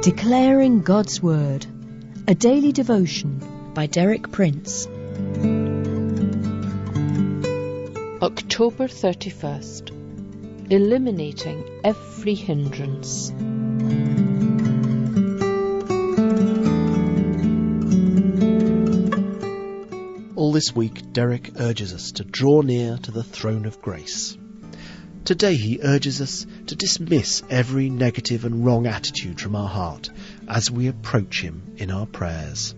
Declaring God's Word, a daily devotion by Derek Prince. October 31st. Eliminating every hindrance. All this week, Derek urges us to draw near to the throne of grace. Today he urges us to dismiss every negative and wrong attitude from our heart as we approach him in our prayers.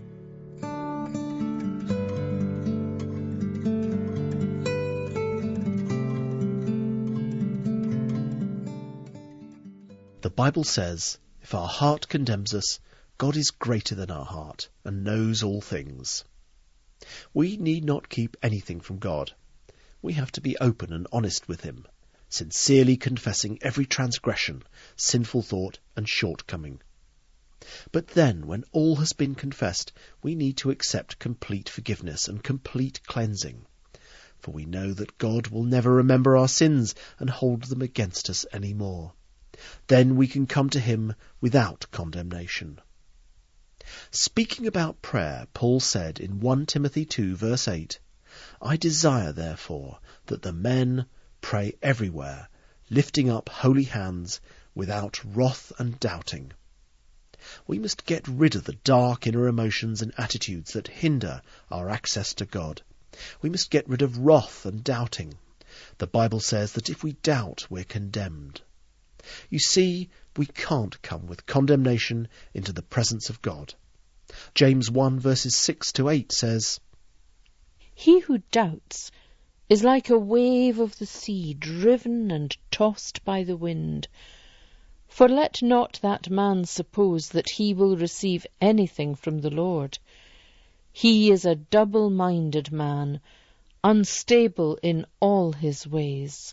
The Bible says, if our heart condemns us, God is greater than our heart and knows all things. We need not keep anything from God. We have to be open and honest with him, sincerely confessing every transgression, sinful thought and shortcoming. But then, when all has been confessed, we need to accept complete forgiveness and complete cleansing. For we know that God will never remember our sins and hold them against us any more. Then we can come to him without condemnation. Speaking about prayer, Paul said in 1 Timothy 2 verse 8, I desire therefore that the men pray everywhere, lifting up holy hands without wrath and doubting. We must get rid of the dark inner emotions and attitudes that hinder our access to God. We must get rid of wrath and doubting. The Bible says that if we doubt, we're condemned. You see, we can't come with condemnation into the presence of God. James 1 verses 6 to 8 says, He who doubts is like a wave of the sea, driven and tossed by the wind. For let not that man suppose that he will receive anything from the Lord. He is a double-minded man, unstable in all his ways.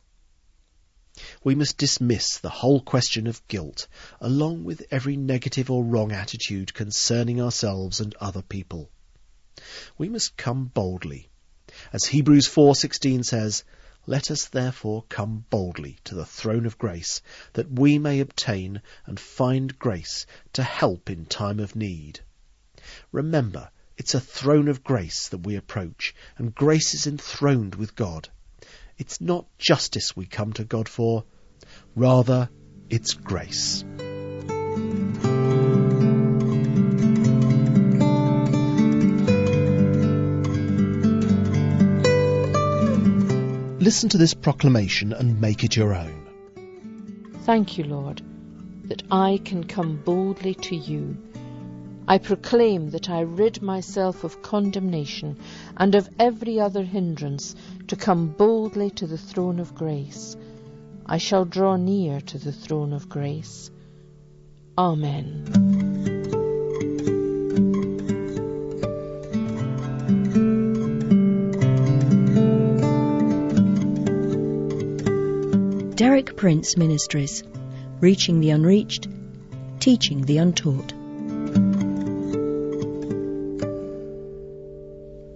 We must dismiss the whole question of guilt, along with every negative or wrong attitude concerning ourselves and other people. We must come boldly. As Hebrews 4:16 says, let us therefore come boldly to the throne of grace, that we may obtain and find grace to help in time of need. Remember, it's a throne of grace that we approach, and grace is enthroned with God. It's not justice we come to God for, rather it's grace. Listen to this proclamation and make it your own. Thank you, Lord, that I can come boldly to you. I proclaim that I rid myself of condemnation and of every other hindrance to come boldly to the throne of grace. I shall draw near to the throne of grace. Amen. Derek Prince Ministries, reaching the unreached, teaching the untaught.